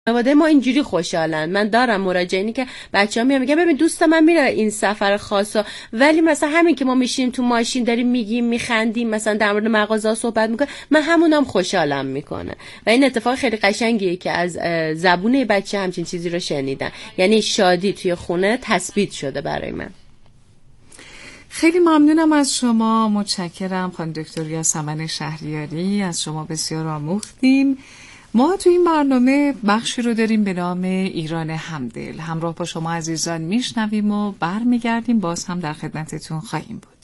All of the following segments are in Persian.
خانواده ما اینجوری خوشحالن. من دارم مراجعینی که بچه‌ها میگن ببین دوست من میره این سفر خاصا، ولی مثلا همین که ما میشیم تو ماشین داریم میگیم میخندیم مثلا در مورد مغازه‌ها صحبت میکنه، من همونم خوشحالم میکنه. و این اتفاق خیلی قشنگیه که از زبون بچه همچین چیزی رو شنیدن، یعنی شادی توی خونه تثبیت شده برای من. خیلی ممنونم از شما، متشکرم خانم دکتر یاسمن شهریاری، از شما بسیار آموختیم. ما تو این برنامه بخشی رو داریم به نام ایران همدل. همراه با شما عزیزان میشنویم و برمیگردیم، باز هم در خدمتتون خواهیم بود.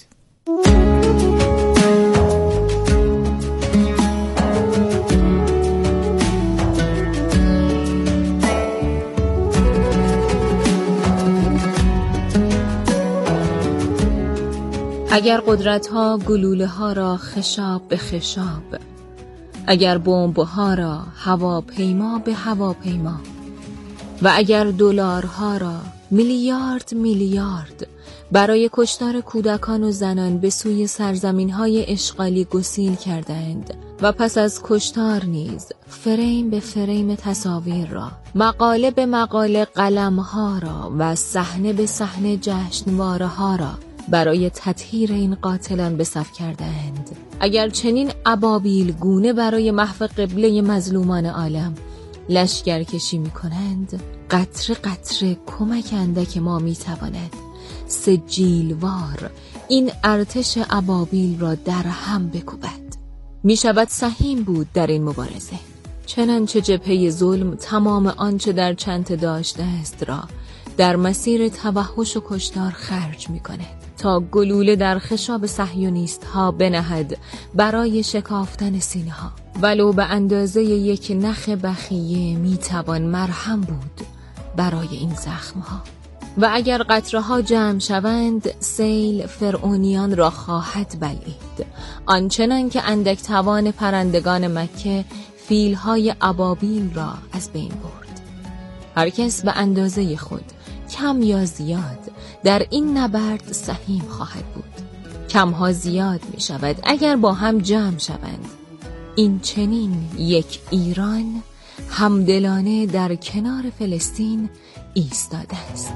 اگر قدرت‌ها گلوله‌ها را خشاب به خشاب، اگر بمب‌ها را هواپیما به هواپیما و اگر دلارها را میلیارد میلیارد برای کشتار کودکان و زنان به سوی سرزمین‌های اشغالی گسیل کردند و پس از کشتار نیز فریم به فریم تصاویر را، مقاله به مقاله قلم‌ها را و صحنه به صحنه جشنواره‌ها را برای تطهیر این قاتلان به صف کردند، اگر چنین ابابیل گونه برای محو قبله مظلومان عالم لشگر کشی می کنند، قطره قطره کمک اندک ما می تواند سجیلوار این ارتش ابابیل را در هم بکوبد. می شود سهیم بود در این مبارزه، چنانچه جبهه ظلم تمام آنچه در چنته داشته است را در مسیر توحش و کشتار خرج می کند تا گلوله در خشاب صهیونیست ها بنهد برای شکافتن سینه ها. ولو به اندازه یک نخ بخیه می توان مرهم بود برای این زخم ها. و اگر قطره ها جمع شوند سیل فرعونیان را خواهد بلعید، آنچنان که اندک توان پرندگان مکه فیل های ابابیل را از بین برد. هر کس به اندازه خود کم یا زیاد در این نبرد سهیم خواهد بود. کمها زیاد می شود اگر با هم جمع شوند. این چنین یک ایران همدلانه در کنار فلسطین ایستاده است.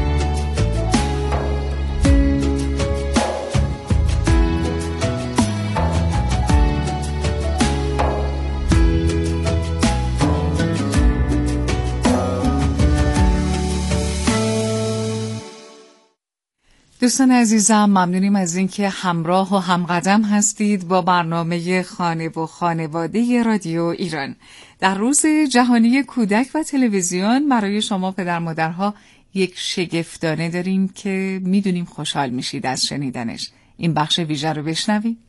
دوستان عزیزم، ممنونیم از اینکه همراه و همقدم هستید با برنامه خانه و خانواده رادیو ایران. در روز جهانی کودک و تلویزیون برای شما پدر مادرها یک شگفتانه داریم که میدونیم خوشحال میشید از شنیدنش. این بخش ویژه رو بشنوید.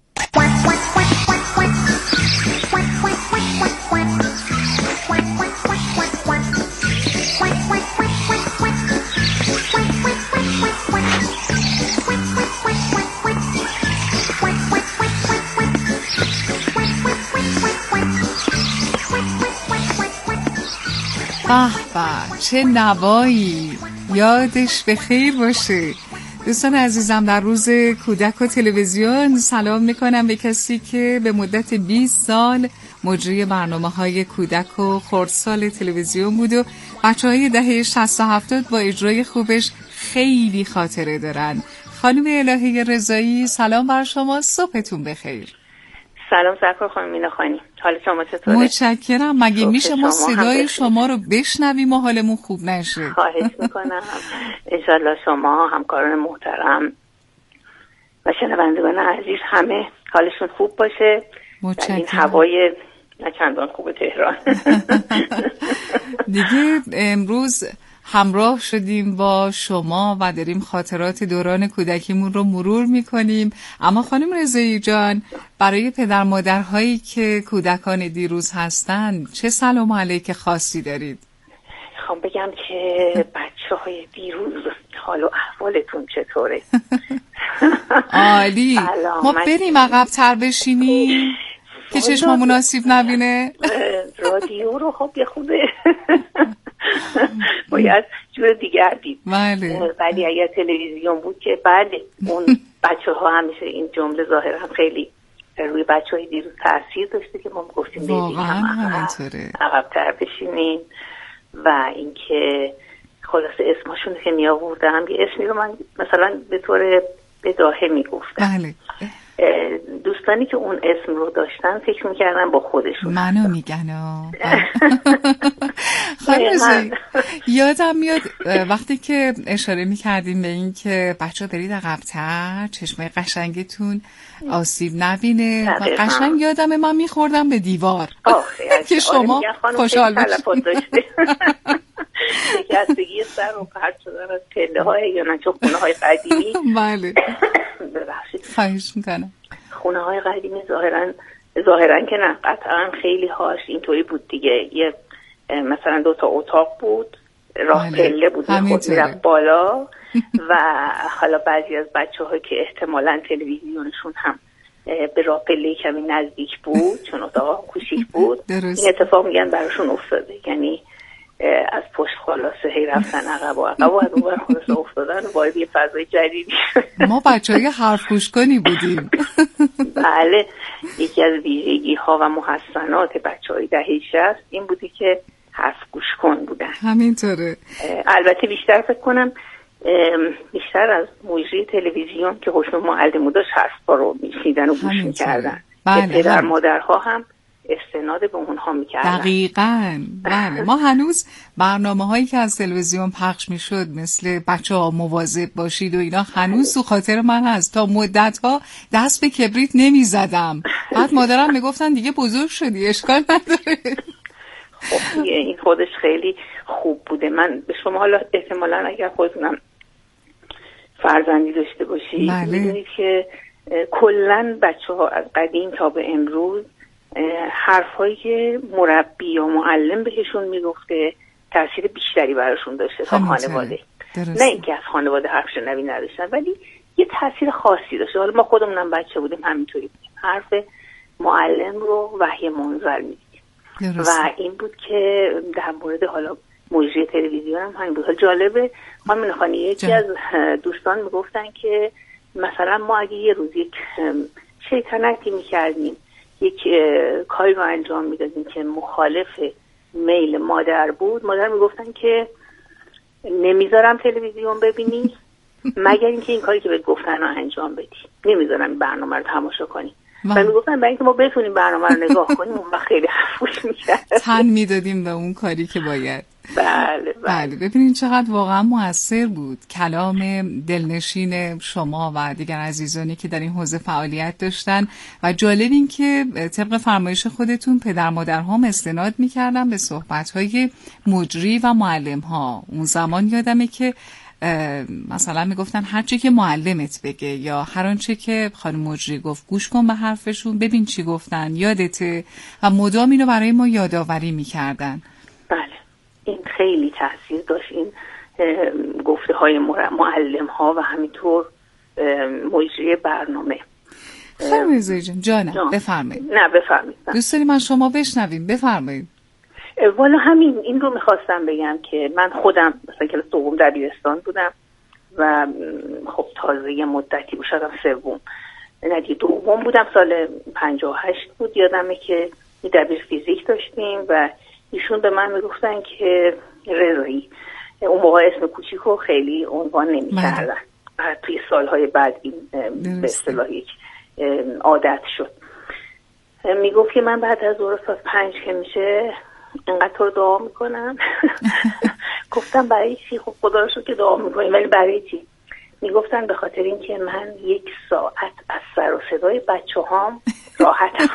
به به، چه نوایی، یادش به خیر باشه. دوستان عزیزم، در روز کودک و تلویزیون سلام میکنم به کسی که به مدت 20 سال مجری برنامه‌های کودک و خردسال تلویزیون بود و بچه‌های دهه 60 و 70 با اجرای خوبش خیلی خاطره دارن. خانم الهی رضایی، سلام بر شما، صبحتون بخیر. سلام سرکار خانم مینا خانی، حال شما چطوره؟ متشکرم. مگه میشه ما صدای شما رو بشنویم و حالمون خوب نشه؟ خواهش میکنم. انشالله شما همکاران محترم و شنوندگان عزیز همه حالشون خوب باشه. متشکرم. این هوای نه چندان خوب تهران. دیگه امروز همراه شدیم با شما و داریم خاطرات دوران کودکیمون رو مرور میکنیم. اما خانم رضایی جان، برای پدر مادرهایی که کودکان دیروز هستن چه سلام علیک خاصی دارید؟ میخوام بگم که بچه‌های دیروز حال و احوالتون چطوره؟ عالی. ما بریم عقب‌تر بشینیم که چشممون آسیب نبینه. رادیو رو خب یه خوده باید جور دیگر دید. بله. ولی اگر تلویزیون بود که بله، اون بچه ها همیشه این جمله ظاهر هم خیلی روی بچه های دیروز تأثیر داشته که ما گفتیم واقعا همینطوره، عقب‌تر بشینیم و اینکه خلاصه اسمشون که می آوردم یه اسمی رو من مثلا به طور بداهه می گفتم. بله. دوستانی که اون اسم رو داشتن فکر میکردن با خودشون منو میگن. خیلی یادم میاد وقتی که اشاره میکردیم به این که بچه ها برید عقب‌تر چشمه قشنگتون آسیب نبینه و قشنگ یادمه من میخوردم به دیوار که شما خوشحال باشید. شکستگی سر و پرت شدن از پله های یا نه چون خونه های قدیمی. بله ببخشید خواهش میکنم. خونه های قدیمی ظاهرا که نه قطعا خیلی هاش اینطوری بود دیگه. یه مثلا 2 اتاق بود، راه پله بود خود میرفت بالا و حالا بعضی از بچه‌ها که احتمالاً تلویزیونشون هم به راه پله کمی نزدیک بود چون اتاق کوچیک بود این اتفاق میگن براشون افتاده، یعنی از پشت خلاصه هی رفتن عقب و از اون ور خلاصه افتادن و وارد یه فضای جدیدی. ما بچه‌های حرف گوش کنی بودیم. بله یکی از ویژگی ها و محسنات بچه‌های دهه 60 این بودی که حرف گوش کن بودن. همینطوره. البته بیشتر فکر کنم بیشتر از مجری تلویزیون که حکم معلمو داشت حرفا رو میشنیدن و گوش میکردن. بله. پدر مادرها هم استناد به اونها میکردن. دقیقاً. بله ما هنوز برنامه هایی که از تلویزیون پخش میشد مثل بچه ها مواظب باشید و اینا هنوز تو خاطر من هست. تا مدت ها دست به کبریت نمیزدم. بعد مادرم میگفتن دیگه بزرگ شدی اشکال نداره. خب این خودش خیلی خوب بوده. من به شما حالا احتمالاً اگر خودتونم فرزندی داشته باشید میدونید که کلاً بچه‌ها از قدیم تا به امروز حرفایی که مربی یا معلم بهشون میگفته تاثیر بیشتری براشون داشته تا خانواده. نه اینکه از خانواده حرف شنوی نداشتن ولی یه تاثیر خاصی داشته. حالا ما خودمونم بچه بودیم همینطوری بودیم، حرف معلم رو وحی منزل میدیم و این بود که در مورد حالا مجری تلویزیون هم همین بود. حالا جالبه خانم نخانی یکی از دوستان میگفتن که مثلا ما اگه یه روز یک شیطنتی میکردیم یک کاری رو انجام میدادیم که مخالف میل مادر بود، مادر میگفتن که نمیذارم تلویزیون ببینی مگر اینکه این کاری که بهت گفتن رو انجام بدی، نمیذارم برنامه رو تماشا کنی. و میگفتن برای اینکه ما بتونیم برنامه رو نگاه کنیم اون وقت خیلی حرفوش میکرد تن میدادیم به اون کاری که باید. بله. ببینید چقدر واقعا موثر بود کلام دلنشین شما و دیگر عزیزانی که در این حوزه فعالیت داشتن و جالب این که طبق فرمایش خودتون پدر مادرها هم استناد میکردن به صحبت‌های مجری و معلم‌ها. اون زمان یادمه که مثلا میگفتن هر چی که معلمت بگه یا هر آنچه که خانم مجری گفت گوش کن به حرفشون، ببین چی گفتن، یادته، و مدام اینو برای ما یادآوری میکردن. بله این خیلی تاثیر داشت این گفته های معلم ها و همینطور مجری برنامه. خیلی رضایی جانم بفرمایید. نه بفرمایید. دوست داریم از شما بشنویم، بفرمایید. والا همین این رو میخواستم بگم که من خودم مثلا کلاس دوم دبیرستان بودم و خب تازه یه مدتی بود، شاید سوم نه دوم بودم، سال 58 بود. یادمه که دبیر فیزیک داشتیم و ایشون به من میگفتن که رضایی، اون موقع اسم کوچیکو خیلی عنوان نمی‌کردن، بعد توی سالهای بعد این به اصطلاح یک عادت شد. میگفت که من بعد از ظهر ساعت 5 که میشه اینقدر تو دعا میکنم. گفتم برای چی؟ خب خدا رو شکر که دعا میکنیم، ولی برای چی؟ میگفتن به خاطر اینکه من 1 ساعت از سر و صدای بچه هام راحتم.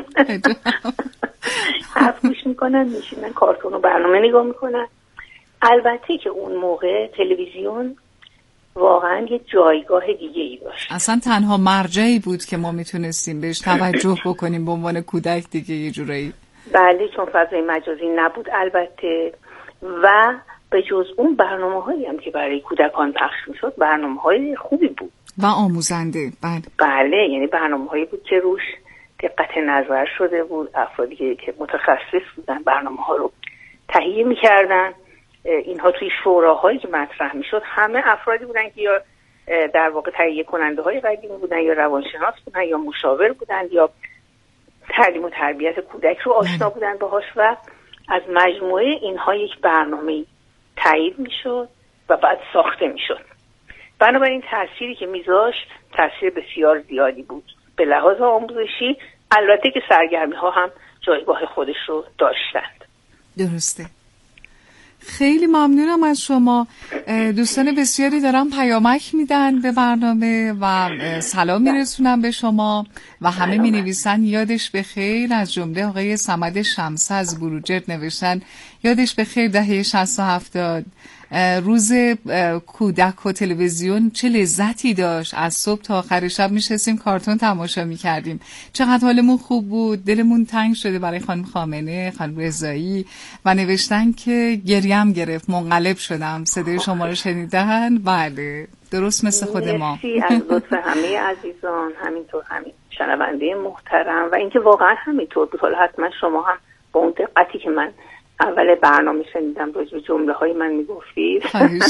حرف گوش میکنن، میشینن کارتون و برنامه نگاه میکنن. البته که اون موقع تلویزیون واقعا یه جایگاه دیگه ای داشت، اصلا تنها مرجعی بود که ما میتونستیم بهش توجه بکنیم به عنوان کودک دیگه یه جورایی. بله چون فضای مجازی نبود البته، و به جز اون برنامه‌هایی هم که برای کودکان پخش میشد برنامه‌های خوبی بود و آموزنده. بله یعنی برنامه‌هایی بود که روش دقت نظر شده بود، افرادی که متخصص بودن برنامه‌ها رو تهیه می‌کردن. اینها توی شوراهایی که مطرح میشد همه افرادی بودن که یا در واقع تهیه کننده های قدیمی بودن یا روانشناس بودن یا مشاور بودن یا تعلیم و تربیت کودک رو آشنا بودن باهاش و از مجموعه اینها یک برنامه تایید میشد و بعد ساخته میشد. بنابراین تأثیری که میذاشت تأثیر بسیار زیادی بود به لحاظ آموزشی، البته که سرگرمی ها هم جایگاه خودش رو داشتند. درسته. خیلی ممنونم از شما. دوستان بسیاری دارن پیامک میدن به برنامه و سلام میرسونن به شما و همه مینویسن یادش بخیر. از جمله آقای صمد شمسه از بروجرد نوشتن یادش بخیر دهه 60 و 70 روز کودک و تلویزیون چه لذتی داشت. از صبح تا آخر شب میشستیم کارتون تماشا میکردیم. چقدر حالمون خوب بود. دلمون تنگ شده برای خانم خامنه، خانم رضایی و نوشتن که گریم گرفت، منقلب شدم. صدای شما رو شنیدن؟ بله، درست مثل خود ما. مرسی از لطف همه عزیزان، همینطور همین شنونده محترم و اینکه واقعا همینطور بود. حالا حتما شما هم با اون دقتی که من اول برنامه شنیدم راجع به جمله های من میگفتید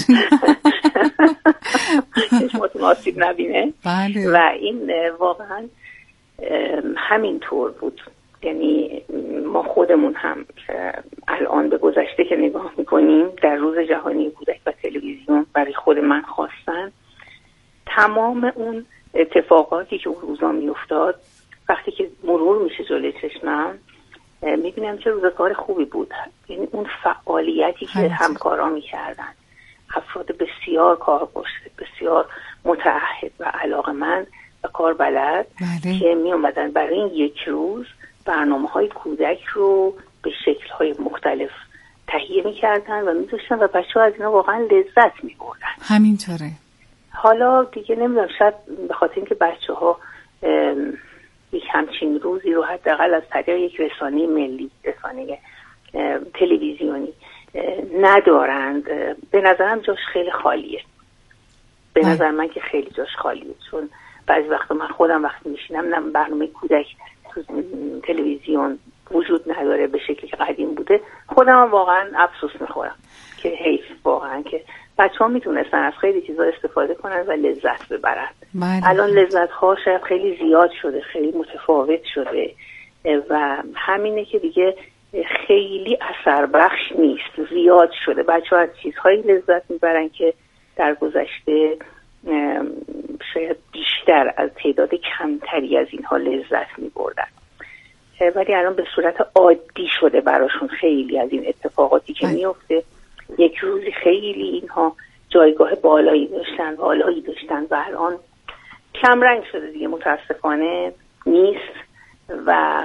چشماتون آسیب نبینه. بله. و این واقعا همینطور بود. یعنی ما خودمون هم الان به گذشته که نگاه میکنیم، در روز جهانی کودک و تلویزیون برای خود من خواستن تمام اون اتفاقاتی که اون روزا میافتاد وقتی که مرور میشه جلوی چشمم میبینم چه روزگار خوبی بود. یعنی اون فعالیتی که همکارا میکردن، افراد بسیار کارگشته، بسیار متعهد و علاقه‌مند و کاربلد که میومدن برای این یک روز برنامه‌های کودک رو به شکل‌های مختلف تهیه میکردن و میذاشتن و بچه‌ها از اینا واقعا لذت میبردن. همینطوره. حالا دیگه نمیدونم، شاید به خاطر اینکه بچه‌ها یک همچین روزی رو حداقل از طریق یک رسانه ملی، رسانه تلویزیونی ندارند، به نظرم جاش خیلی خالیه. به نظر من که خیلی جاش خالیه، چون بعضی وقتا من خودم وقتی میشینم برنامه کودک تو تلویزیون وجود نداره به شکلی که قدیم بوده، خودم واقعا افسوس میخورم که حیف واقعا که بچه‌ها میتونستن از خیلی چیزا استفاده کنن و لذت ببرن. الان لذت‌ها شاید خیلی زیاد شده، خیلی متفاوت شده و همینه که دیگه خیلی اثر بخش نیست، زیاد شده. بچه‌ها از چیزهایی لذت میبرن که در گذشته شاید بیشتر از تعداد کمتری از اینها لذت میبردن، ولی الان به صورت عادی شده براشون خیلی از این اتفاقاتی که میفته. یک روزی خیلی اینها جایگاه بالایی داشتن و الان کم رنگ شده دیگه، متاسفانه نیست و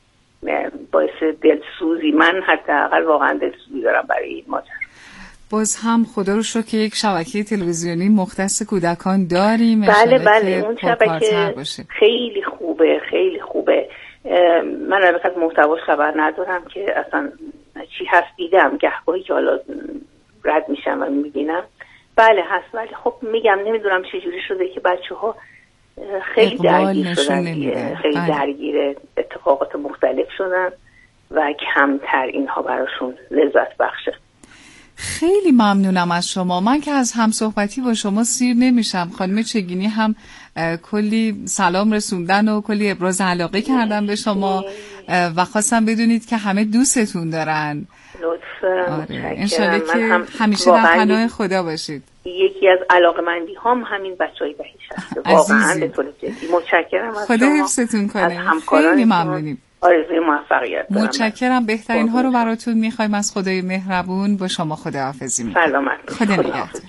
باعث دلسوزی، من حداقل واقعا دلسوزی دارم برای این ماجرا. باز هم خدا رو شکر که یک شبکه تلویزیونی مختص کودکان داریم. بله اون شبکه خیلی خوبه، خیلی خوبه. من البته از محتواش خبر ندارم که اصلا چی هست، دیدم گهگاهی که حالا رد میشم و میبینم بله هست، ولی خب میگم نمیدونم چجوری شده که بچه‌ها خیلی درگیر شدن، خیلی درگیر اتفاقات مختلف شدن و کمتر اینها براشون لذت بخشه. خیلی ممنونم از شما. من که از همصحبتی با شما سیر نمیشم. خانم چگینی هم کلی سلام رسوندن و کلی ابراز علاقه کردن به شما و خواستم بدونید که همه دوستتون دارن. لطفاً. انشالله که همیشه در پناه خدا باشید. یکی از علاقمندی هم همین بچهای دهیش هست. واقعاً به طور جدی متشکرم از خدا شما. خدا حفظتون کنه. خیلی ممنونیم. آرزوی موفقیت دارم. متشکرم. بهترین ها رو براتون میخوایم از خدای مهربون. با شما خداحافظی میکنم. سلامت. خدا نگهدار.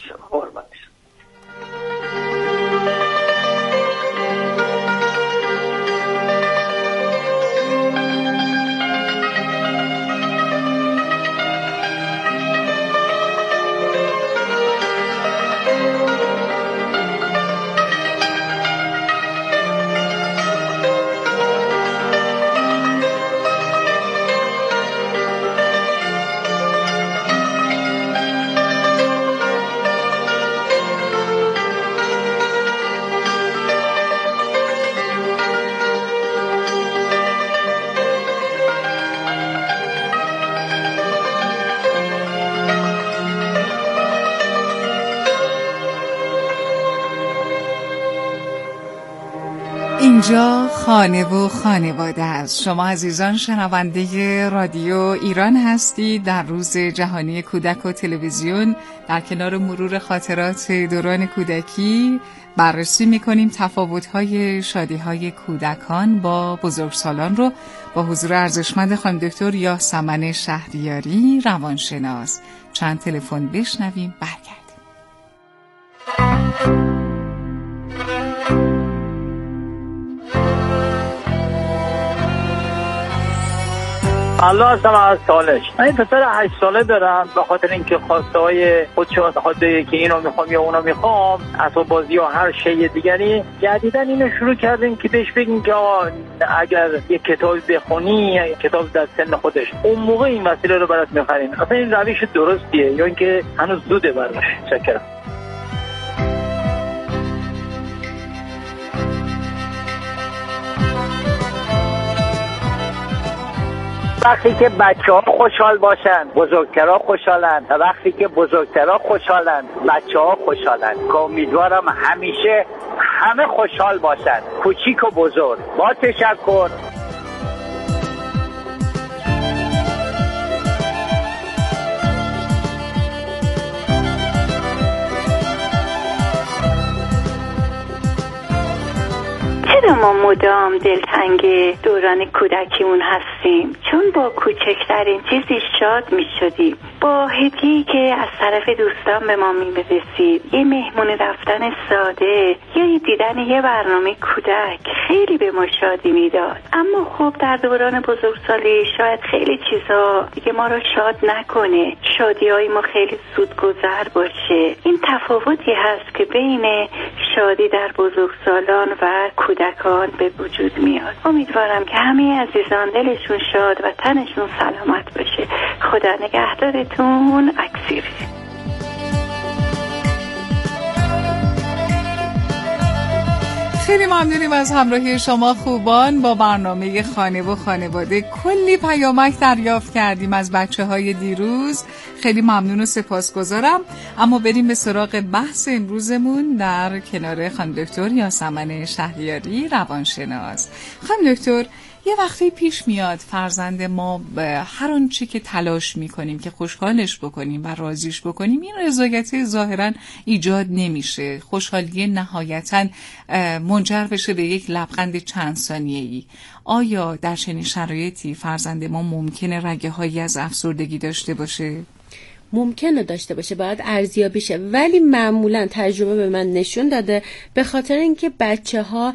اینجا خانه و خانواده است. شما عزیزان شنونده رادیو ایران هستید. در روز جهانی کودک و تلویزیون در کنار مرور خاطرات دوران کودکی بررسی می‌کنیم تفاوت‌های شادی‌های کودکان با بزرگسالان رو با حضور ارزشمند خانم دکتر یاسمن شهریاری روانشناس. چند تلفن بشنویم برگردیم. الله هستم از سالش. من این پسر 8 ساله دارم. به خاطر اینکه خواسته های خودشون بخاطر که اینو میخوام یا اونو میخوام، اسباب بازی و هر شی دیگری، جدیدن اینو شروع کردیم که بهش بگیم که اگر یک کتاب بخونی، کتاب در سن خودش، اون موقع این وسیله رو برات میخریم. اصلا این روش درستیه یا اینکه هنوز زوده براش؟ شکرم. وقتی که بچه‌ها خوشحال باشن بزرگترها خوشحالن، و وقتی که بزرگترها خوشحالن بچه‌ها خوشحالن. که امیدوارم همیشه همه خوشحال باشن، کوچیک و بزرگ. با تشکر. چرا ما مدام دلتنگ دوران کودکیمون هستیم؟ چون با کوچکترین چیزی شاد می شدیم. با هدیه‌ای که از طرف دوستان به ما می رسید، یه مهمون رفتن ساده یا دیدن یه برنامه کودک خیلی به ما شادی میداد. اما خب در دوران بزرگسالی شاید خیلی چیزا دیگه ما رو شاد نکنه، شادی‌های ما خیلی زودگذر باشه. این تفاوتی هست که بین شادی در بزرگسالان و کودکان به وجود میاد. امیدوارم که همه عزیزان دلشون شاد و تنشون سلامت باشه. خدا نگهدارتون. اکسیری. خیلی ممنونیم از همراهی شما خوبان با برنامه خانه و خانواده. کلی پیامک دریافت کردیم از بچه‌های دیروز. خیلی ممنون و سپاسگزارم. اما بریم به سراغ بحث امروزمون در کنار خانم دکتر یاسمن شهریاری روانشناس. خانم دکتر، یه وقتی پیش میاد فرزند ما هر آنچه که تلاش میکنیم که خوشحالش بکنیم و راضیش بکنیم، این رضایت ظاهرا ایجاد نمیشه. خوشحالی نهایتا منجر بشه به یک لبخند چند ثانیه‌ای. آیا در چنین شرایطی فرزند ما ممکنه رگه‌هایی از افسردگی داشته باشه؟ ممکنه داشته باشه، باید ارزیابی شه، ولی معمولا تجربه به من نشون داده به خاطر اینکه بچه‌ها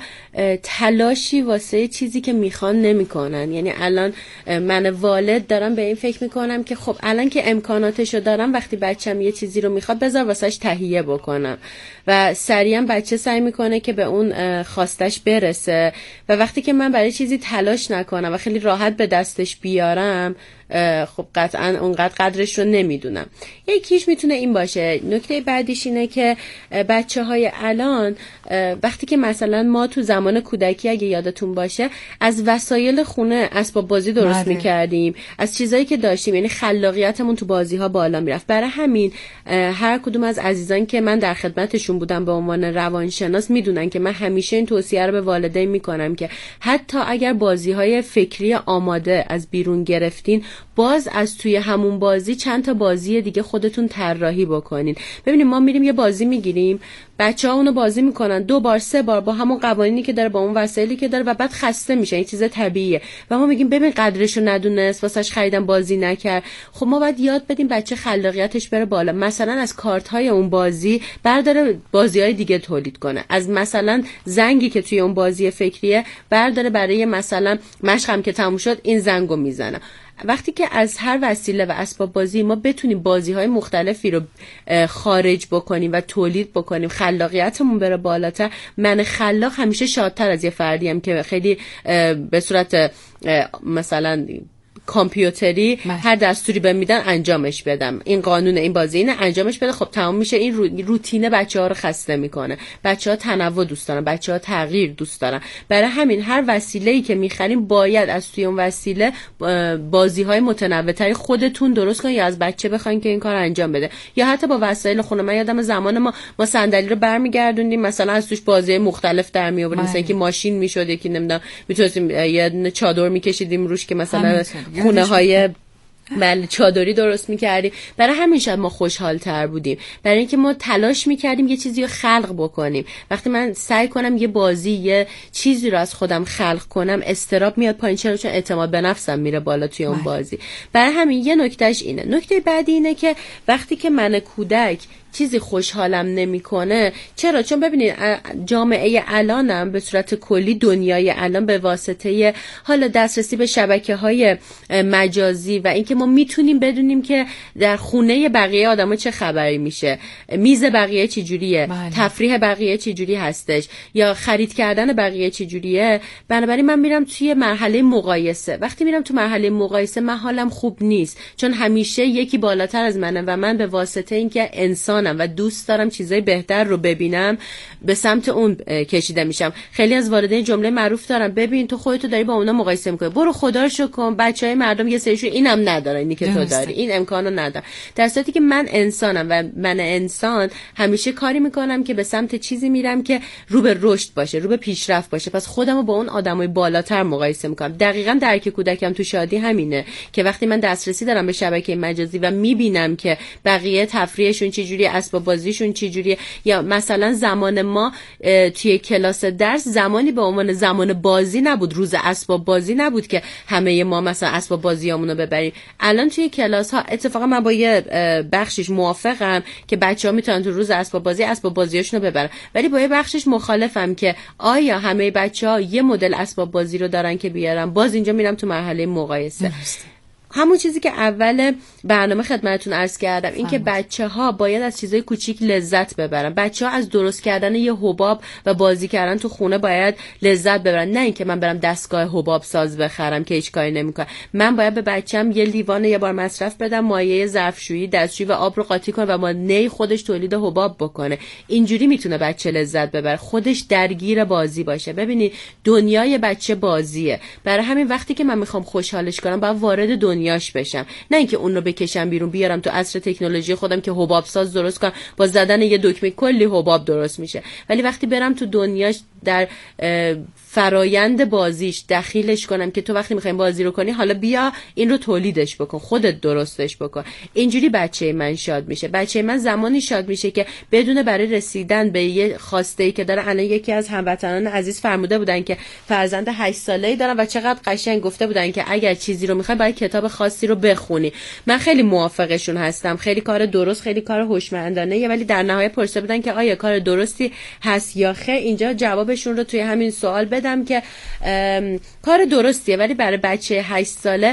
تلاشی واسه چیزی که میخوان نمیکنن. یعنی الان من والد دارم به این فکر میکنم که خب الان که امکاناتشو دارم، وقتی بچه‌م یه چیزی رو میخواد بذار واسش تهیه بکنم و سریعا بچه سعی میکنه که به اون خواستش برسه. و وقتی که من برای چیزی تلاش نکنم و خیلی راحت به دستش بیارم، خب قطعا اونقدر قدرش رو نمیدونم. یکیش میتونه این باشه. نکته بعدیش اینه که بچه‌های الان وقتی که مثلا ما تو زمان کودکی اگه یادتون باشه از وسایل خونه اسباب بازی درست میکردیم، از چیزایی که داشتیم، یعنی خلاقیتمون تو بازی‌ها بالا میرفت. برای همین هر کدوم از عزیزان که من در خدمتشون بودم به عنوان روانشناس میدونن که من همیشه این توصیه رو به والدین میکنم که حتی اگر بازی‌های فکری آماده از بیرون گرفتین، باز از توی همون بازی چند تا بازی دیگه خودتون طراحی بکنین. ببینید ما میریم یه بازی میگیریم، بچه‌ها اونو بازی میکنن 2 بار 3 بار با همون قوانینی که داره، با اون وسایلی که داره، و بعد خسته میشه. این چیز طبیعیه و ما میگیم ببین قدرشو ندونست، واسش خریدم بازی نکرد. خب ما باید یاد بدیم بچه خلاقیتش بره بالا. مثلا از کارت‌های اون بازی برداره بازی‌های دیگه تولید کنه، از مثلا زنگی که توی اون بازی فکریه برداره برای مثلا مشقم که تموم شد این زنگو میزنه. وقتی که از هر وسیله و اسباب بازی ما بتونیم بازی‌های مختلفی رو خارج بکنیم و تولید بکنیم، خلاقیتمون بره بالاتر. من خلاق همیشه شادتر از یه فردیم که خیلی به صورت مثلا کامپیوتری هر دستوری بهم میدن انجامش بدم، این قانون این بازی اینه انجامش بده، خب تمام میشه. این روتین بچه‌ها رو خسته میکنه. بچه‌ها تنوع دوست دارن، بچه‌ها تغییر دوست دارن. برای همین هر وسیله‌ای که می‌خریم باید از توی اون وسیله بازی‌های متنوع‌تری خودتون درست کنین یا از بچه بخواین که این کار انجام بده، یا حتی با وسایل خونه. من یادم زمان ما صندلی رو برمیگردوندیم مثلا از توش بازی مختلف در می آوردیم، مثلا که ماشین میشد، یکی نمیدونم میتونستیم یه چادر میکشیدیم روش که مثلا خونه‌های بله چادری درست میکردیم. برای همین شاید ما خوشحال تر بودیم، برای اینکه ما تلاش میکردیم یه چیزی رو خلق بکنیم. وقتی من سعی کنم یه بازی یه چیزی رو از خودم خلق کنم استراب میاد پایین، چرا؟ چون اعتماد به نفسم میره بالا توی اون بازی. برای همین یه نکتهش اینه. نکته بعدی اینه که وقتی که من کودک چیزی خوشحالم نمیکنه، چرا؟ چون ببینید جامعه الانم به صورت کلی، دنیای الان به واسطه حالا دسترسی به شبکه‌های مجازی و اینکه ما میتونیم بدونیم که در خونه بقیه آدما چه خبری میشه، میز بقیه چه جوریه، تفریح بقیه چه جوری هستش، یا خرید کردن بقیه چه جوریه. بنابراین من میرم توی مرحله مقایسه. وقتی میرم تو مرحله مقایسه من حالم خوب نیست، چون همیشه یکی بالاتر از منه و من به واسطه اینکه انسان و دوست دارم چیزای بهتر رو ببینم به سمت اون کشیده میشم. خیلی از والدین جمله معروف دارن، ببین تو خودتو داری با اونا مقایسه میکنی، برو خدا رو شکر کن بچهای مردم یه سریشون اینم نداره اینی که تو داری، این امکانو نداره. در صورتی که من انسانم و من انسان همیشه کاری میکنم که به سمت چیزی میرم که رو به رشد باشه، رو به پیشرفت باشه. پس خودمو با اون آدمای بالاتر مقایسه میکنم. دقیقاً درک کودکم تو شادی همینه که وقتی من دسترسی دارم به شبکه مجازی و میبینم که بقیه تفریحشون چجوری، اسباب بازیشون چجوریه، یا مثلا زمان ما توی کلاس درس زمانی به عنوان زمان بازی نبود، روز اسباب بازی نبود که همه ما مثلا اسباب بازیامونو ببریم. الان توی کلاس ها اتفاقا من با یه بخشش موافقم که بچه‌ها میتونن تو روز اسباب بازیاشونو ببرن، ولی با یه بخشش مخالفم که آیا همه بچه‌ها یه مدل اسباب بازی رو دارن که بیارن. باز اینجا میرم تو مرحله مقایسه. همون چیزی که اول برنامه خدمتتون عرض کردم، این که بچه‌ها باید از چیزای کوچیک لذت ببرن. بچه‌ها از درست کردن یه حباب و بازی کردن تو خونه باید لذت ببرن، نه اینکه من برم دستگاه حباب ساز بخرم که هیچ کاری نمی‌کنه. من باید به بچه‌م یه لیوان یه بار مصرف بدم، مایع ظرفشویی، دستشویی و آب رو قاطی کنه و با نی خودش تولید حباب بکنه. اینجوری میتونه بچه لذت ببره، خودش درگیر بازی باشه. ببینید دنیای بچه بازیه. برای همین وقتی که من میخوام خوشحالش کنم باید وارد دنیاش بشم، نه اینکه اون رو بکشم بیرون بیارم تو عصر تکنولوژی خودم که حباب ساز درست کنم، با زدن یه دکمه کلی حباب درست میشه. ولی وقتی برم تو دنیاش، در فرایند بازیش دخیلش کنم که تو وقتی میخوایم بازی رو کنی حالا بیا این رو تولیدش بکن، خودت درستش بکن، اینجوری بچه من شاد میشه. بچه من زمانی شاد میشه که بدون برای رسیدن به یه خواسته‌ای که داره. الان یکی از هموطنان عزیز فرموده بودن که فرزند 8 ساله‌ای دارن و چقدر قشنگ گفته بودن که اگر چیزی رو میخوای باید کتاب خاصی رو بخونی. من خیلی موافقشون هستم، خیلی کار درست، خیلی کار هوشمندانه، ولی در نهایت پرسیده بودن که آیا کار درستی هست یا خیر. اینجا جوابشون رو توی همین سوال بدم که کار درستیه، ولی برای بچه 8 ساله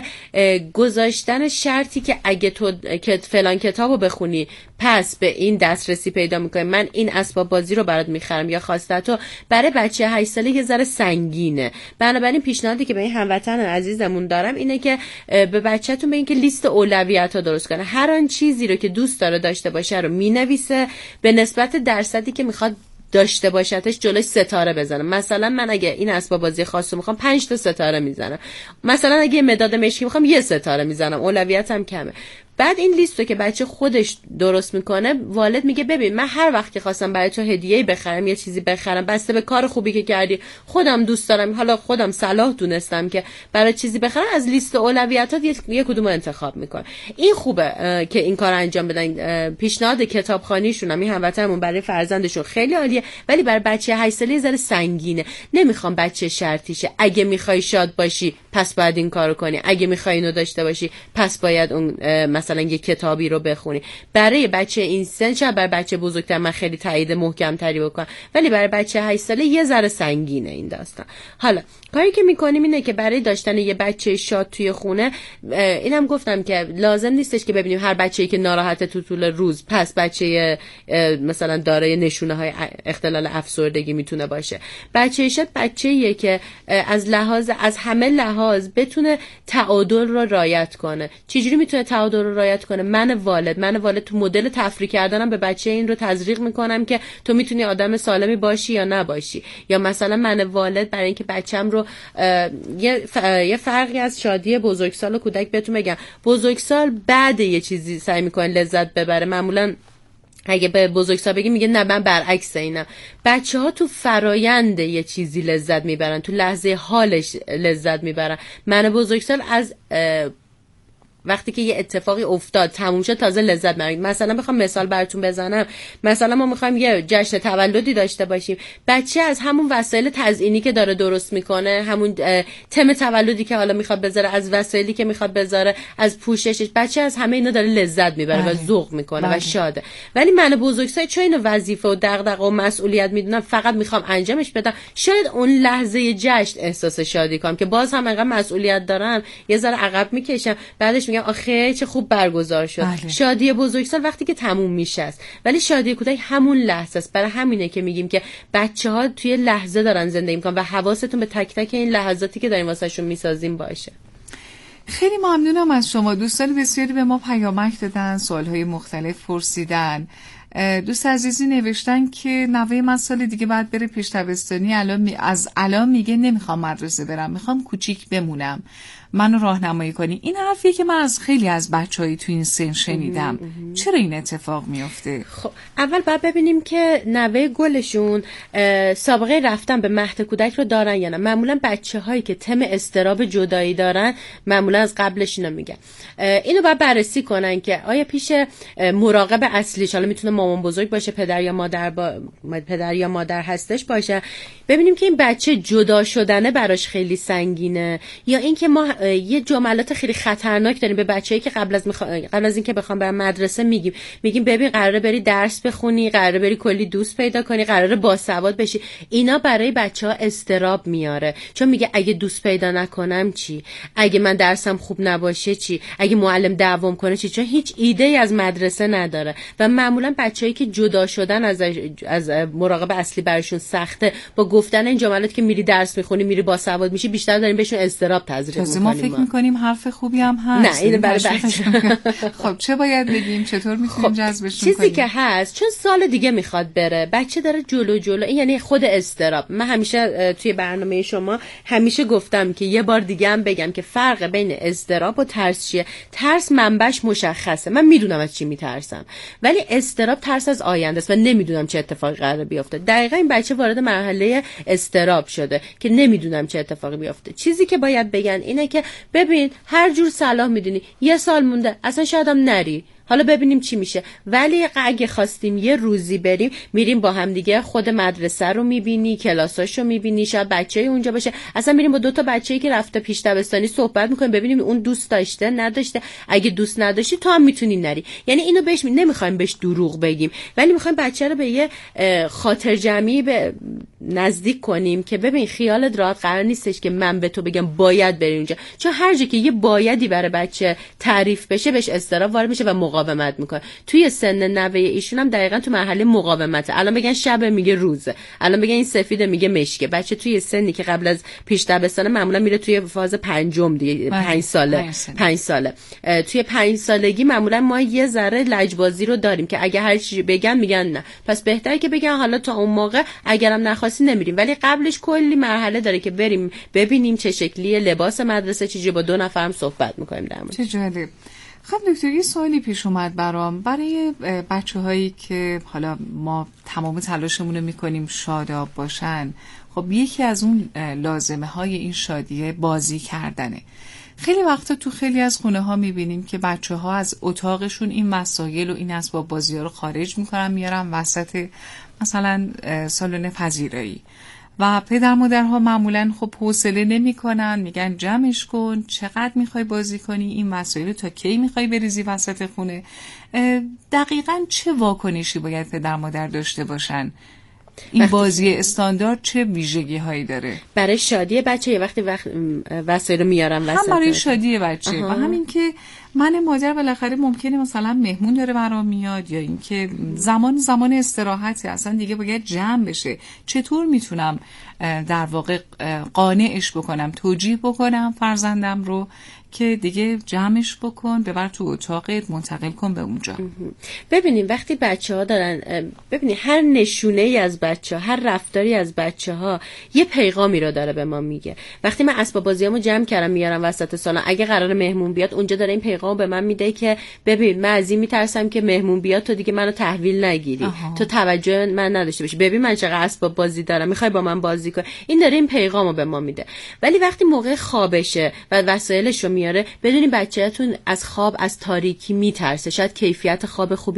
گذاشتن شرطی که اگه تو فلان کتابو بخونی پس به این دسترسی پیدا میکنی، من این اسباب بازی رو برات میخرم یا خواستتو، برای بچه 8 ساله یه ذره سنگینه. بنابراین پیشنهادی که به این هموطن عزیزمون دارم اینه که به بچه‌تون بگین که لیست اولویت‌ها درست کنه. هر آن چیزی رو که دوست داره داشته باشه رو مینویسه، به نسبت درصدی که میخواد داشته باشتش جلوی ستاره بزنم. مثلا من اگه این اسباب بازی خاص رو میخوام 5 تا ستاره میزنم، مثلا اگه مداد مشکی میخوام 1 ستاره میزنم، اولویتم کمه. بعد این لیستو که بچه خودش درست میکنه، والد میگه ببین من هر وقت که خواستم برای تو هدیه‌ای بخرم یا چیزی بخرم، بسته به کار خوبی که کردی، خودم دوست دارم، حالا خودم صلاح دونستم که برای چیزی بخرم، از لیست اولویتات یک کدومو انتخاب میکنه. این خوبه که این کار انجام بدن. پیشنهاد کتابخوانیشون هم این هموطنمون برای فرزندشون خیلی عالیه، ولی برای بچه 8 ساله ذره سنگینه. نمیخوام بچه شرطی شه، اگه میخوای شاد باشی پس باید این کارو کنی، اگه میخوای اینو داشته باشی پس باید اون مثلا یه کتابی رو بخونی. برای بچه این سن، شاید برای بچه بزرگتر من خیلی تایید محکم تری بکنم، ولی برای بچه 8 ساله یه ذره سنگینه این داستان. حالا کاری که میکنیم اینه که برای داشتن یه بچه شاد توی خونه، اینم گفتم که لازم نیستش که ببینیم هر بچه‌ای که ناراحت تو طول روز پس بچه مثلا دارای نشونه های اختلال افسردگی میتونه باشه. بچه شاد بچه‌ایه که از همه لحاظ لحاظ بتونه تعادل رو رعایت کنه. چجوری میتونه تعادل رو رعایت کنه؟ من والد تو مدل تفریح کردنم به بچه این رو تزریق میکنم که تو میتونی آدم سالمی باشی یا نباشی، یا مثلا من والد برای اینکه بچم رو یه فرقی از شادی بزرگسال و کودک بهتون بگم. بزرگسال بعد یه چیزی سعی میکنه لذت ببره، معمولا اگه به بزرگسال بگی میگه نه من برعکس اینم. بچه‌ها تو فرایند یه چیزی لذت میبرن، تو لحظه حالش لذت میبرن. من بزرگسال از وقتی که یه اتفاقی افتاد تموم شد تازه لذت میبرید. مثلا بخوام مثال براتون بزنم، مثلا ما میخوایم یه جشن تولدی داشته باشیم، بچه از همون وسایل تزیینی که داره درست میکنه، همون تم تولدی که حالا میخواد بذاره، از وسایلی که میخواد بذاره، از پوششش، بچه از همه اینا داره لذت میبره و ذوق میکنه و شاده. ولی من بزرگسال چون اینو وظیفه و دغدغه و مسئولیت میدونم، فقط میخوام انجامش بدم، شاید اون لحظه جشن احساس شادی کنم که باز هم انقدر مسئولیت دارم یه ذره عقب میکشم، بعدش میگم آخه چه خوب برگزار شد. شادی بزرگسال وقتی که تموم میشه است، ولی شادی کودک همون لحظه است. برای همینه که میگیم که بچه‌ها توی لحظه دارن زندگی میکنن و حواستون به تک تک این لحظاتی که داریم واسهشون میسازیم باشه. خیلی ممنونم از شما. دوستان بسیاری به ما پیامک دادن، سوالهای مختلف پرسیدن. دوست عزیزی نوشتن که نوه من سال دیگه بعد بره پیش دبستانی، الان میگه نمیخوام مدرسه برم، میخوام کوچیک بمونم، منو راهنمایی کنی. این حرفیه که من از خیلی از بچه‌های تو این سن شنیدم. چرا این اتفاق میفته؟ خب اول باید ببینیم که نوه گلشون سابقه رفتن به مهد کودک رو دارن یا نه. معمولا بچه‌هایی که تم اضطراب جدایی دارن معمولا از قبلش اینو میگن. اینو باید بررسی کنن که آیا پیش مراقب اصلیش، حالا میتونه مامان بزرگ باشه، پدر یا مادر هستش باشه، ببینیم که این بچه جدا شدنه براش خیلی سنگینه، یا اینکه ما یه جملات خیلی خطرناک داریم به بچه‌ای که قبل از اینکه بخوام برن مدرسه میگیم ببین قراره بری درس بخونی، قراره بری کلی دوست پیدا کنی، قراره باسواد بشی. اینا برای بچه‌ها اضطراب میاره، چون میگه اگه دوست پیدا نکنم چی، اگه من درسم خوب نباشه چی، اگه معلم دعوام کنه چی، چون هیچ ایده‌ای از مدرسه نداره. و معمولا بچه‌ای که جدا شدن از مراقب اصلی براشون سخته، با گفتن این جملات که میری درس میخونی، میری باسواد میشی، بیشتر داریم بهشون اضطراب تزریق میکنیم. ما فکر میکنیم حرف خوبی هم هست. نه، اینو برای بچه. خب چه باید بگیم؟ چطور میتونیم جذبش کنیم؟ چیزی که هست، چون سال دیگه میخواد بره، بچه داره جلو، یعنی خود اضطراب. من همیشه توی برنامه شما همیشه گفتم که یه بار دیگه هم بگم که فرق بین اضطراب و ترس چیه. ترس منبعش مشخصه، من میدونم از چی میترسم، ولی اضطراب ترس از آینده است و نمیدونم چه اتفاقی قراره بیفته. دقیقاً این بچه وارد مرحله اضطراب شده که نمیدونم چه اتفاقی بیفته. چیزی که باید بگن اینه که ببین هر جور صلاح میدونی، یه سال مونده، اصلا شاید هم نری، حالا ببینیم چی میشه. ولی اگه خواستیم یه روزی بریم، میریم با هم دیگه، خود مدرسه رو میبینی، کلاساشو میبینی، شاید بچه‌ای اونجا باشه، اصلا میریم با 2 تا بچه‌ای که رفته پیش دبستانی صحبت میکنیم، ببینیم اون دوست داشته نداشته. اگه دوست نداشتی تو هم میتونی نری. یعنی اینو بهش نمیخوایم بهش دروغ بگیم، ولی میخوایم بچه رو به یه خاطر جمعی نزدیک کنیم که ببین خیالت راحت، قرار نیستش که من به تو بگم باید بری اونجا، چون هر جا که یه بایدی برای بچه تعریف بشه بهش اضطراب وارد میشه و مقاومت میکنه. توی سن نوه ایشون هم دقیقاً تو مرحله مقاومته. الان بگن شب میگه روزه، الان بگن این سفیده میگه مشکه. بچه توی سنی که قبل از پیش دبستان معمولا میره توی فاز پنجم دیگه، 5 ساله. توی 5 سالگی معمولا ما یه ذره لجبازی رو داریم که اگه هر چیزی بگن میگن نه، پس بهتره که بگن حالا تا اون موقع اگرم نخواستی نمیریم. ولی قبلش کلی مرحله داره که بریم ببینیم چه شکلیه، لباس مدرسه چجوری، با 2 نفرم صحبت میکنیم در مورد. چه جالب. خب دکتر یه سوالی پیش اومد برام، برای بچه‌هایی که حالا ما تمام تلاشمون رو میکنیم شاداب باشن، خب یکی از اون لازمه‌های این شادیه بازی کردنه. خیلی وقتا تو خیلی از خونه‌ها میبینیم که بچه‌ها از اتاقشون این مسائل و این اسباب بازی‌ها رو خارج میکنن، میارن وسط مثلا سالن پذیرایی و پدر مادرها معمولا خب حوصله نمی‌کنن، میگن جمعش کن، چقدر میخوای بازی کنی، این مسائل تا کی میخوای بریزی وسط خونه. دقیقاً چه واکنشی باید پدر مادر داشته باشن؟ این بازی استاندارد چه ویژگی هایی داره برای شادی بچه؟ یه وقتی وسایل رو میارن وسط، هم برای شادی بچه و همین که من مادر بالاخره ممکنه مثلا مهمون داره برام میاد، یا اینکه زمان استراحته، اصلا دیگه باید جمع بشه. چطور میتونم در واقع قانعش بکنم، توجیه بکنم فرزندم رو که دیگه جمعش بکن، ببر تو اتاقت، منتقل کن به اونجا. ببینیم وقتی بچه‌ها دارن، ببینیم هر نشونه‌ای از بچه‌ها، هر رفتاری از بچه‌ها یه پیغامی رو داره به ما میگه. وقتی من اسباب بازیامو جمع کردم میارم وسط سالن، اگه قرار مهمون بیاد، اونجا داره این پیغام به من میده که ببین من از این میترسم که مهمون بیاد تو دیگه منو تحویل نگیری. تو توجه من نداشته باشی. ببین من چقدر اسباب بازی دارم، میخوای با من بازی کنی. این داره این پیغامو به ما میده. ولی وقتی موقع خوابشه و وسایلشو میاره، بدونی بچه‌تون از خواب، از تاریکی میترسه، شاید کیفیت خواب خوبی